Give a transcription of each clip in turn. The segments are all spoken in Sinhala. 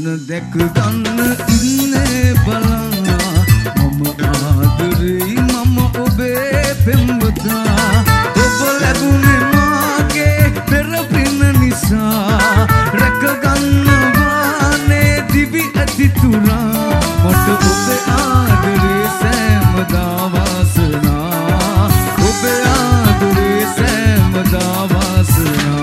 මුහුණ දැක ගන්න ඉන්නේ බලා මම ආදරෙයි මම ඔබේ පෙම්වතා ඔබ ලැබුණේ මාගේ පෙර පින නිසා රැක ගන්නවානේ දිවි ඇති තුරා මට ඔබේ ආදරේ සෑමදා වාසනා ඔබේ ආදරේ සෑමදා වාසනා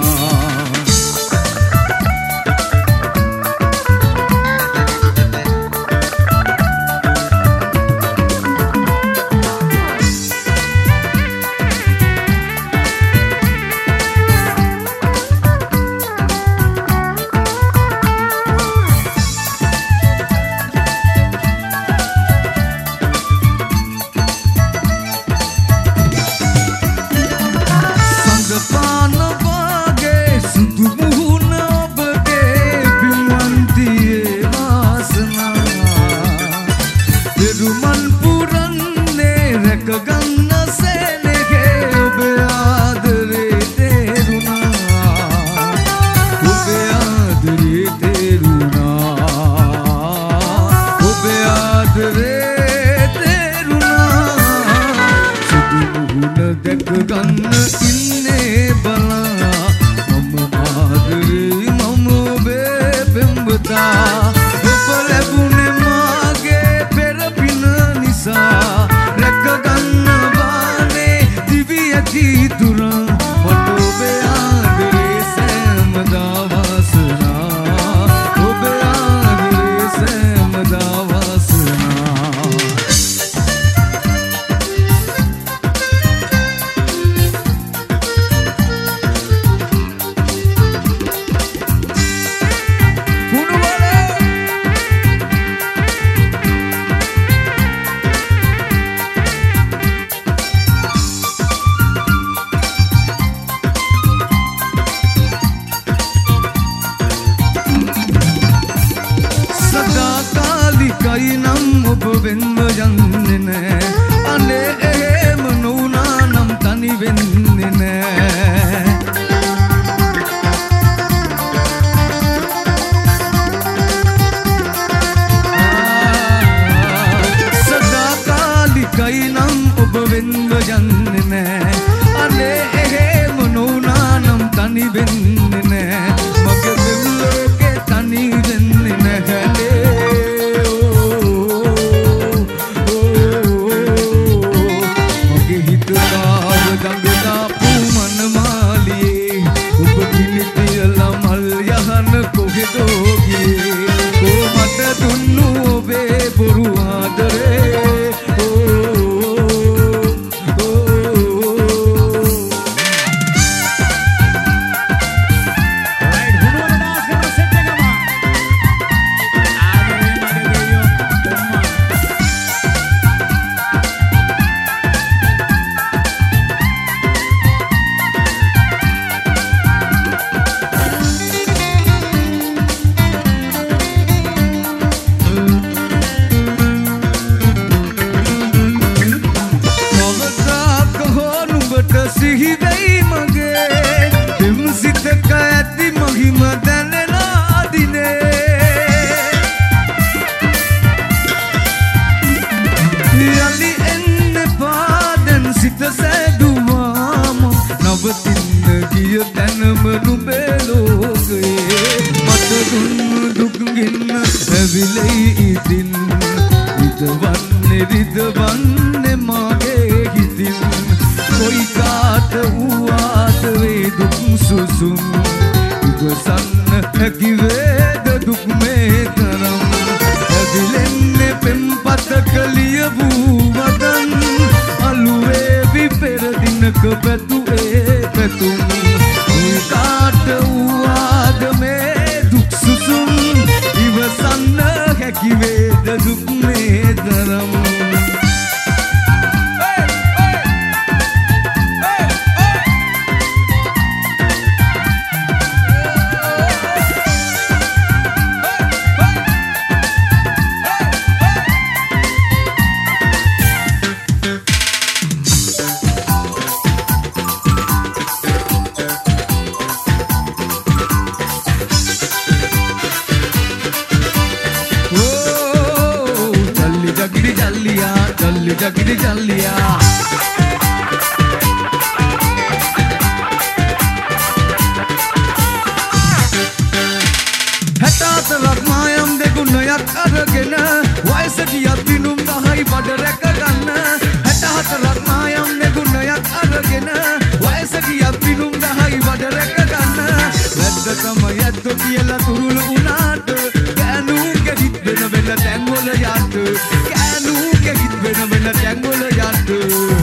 ජගිරි ජල්ලියා හැටහතරක් මායම් දෙගුණයක් අරගෙන වයස ගියත් දිනුම් 10යි බඩ රැක ගන්න හැටහතරක් මායම් දෙගුණයක් අරගෙන වයස ගියත් දිනුම් 10යි බඩ රැක ගන්න වැද්දකම යැත්තු කියලා තුරුළු උනාට කෑනුගේ හිත් වෙන වෙන තැන්වල යන්න කෑනුගේ හිත් වෙන වෙන තැන්වල යන්න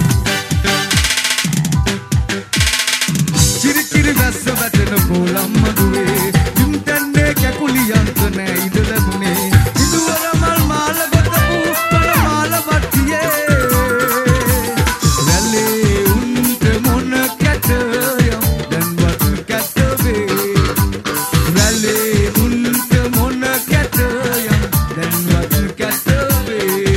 චිරි චිරි වැස්ස වැටෙන කොළම් මඩුවේ යුම්තන්නේ කැකුලියන්ත නෑ ඉඳ ලැබුණේ ඉදුවර මල් මාල ගොතපු පල මාල වට්ටියේ වැල්ලේ උන්ට මොන කැටයම් දැන්වත් කැට වේ වැල්ලේ උන්ට මොන කැටයම් දැන්වත් කැට වේ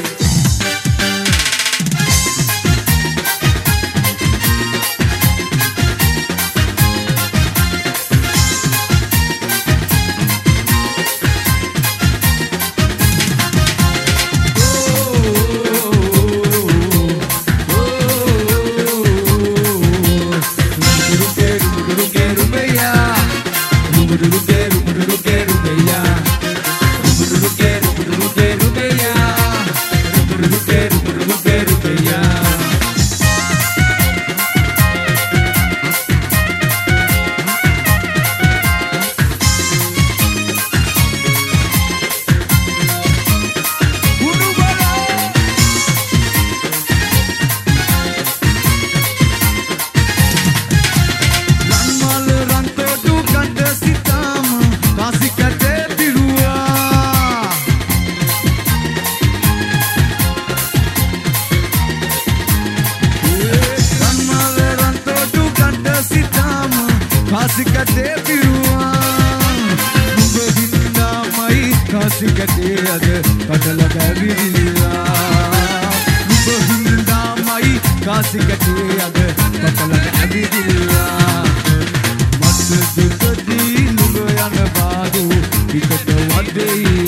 Kasikate piruwa Mube hinda mai kasikate ad patala gavidila Mube hinda mai kasikate ad patala gavidila Mat dukadi nuga yana badu Ikata wadei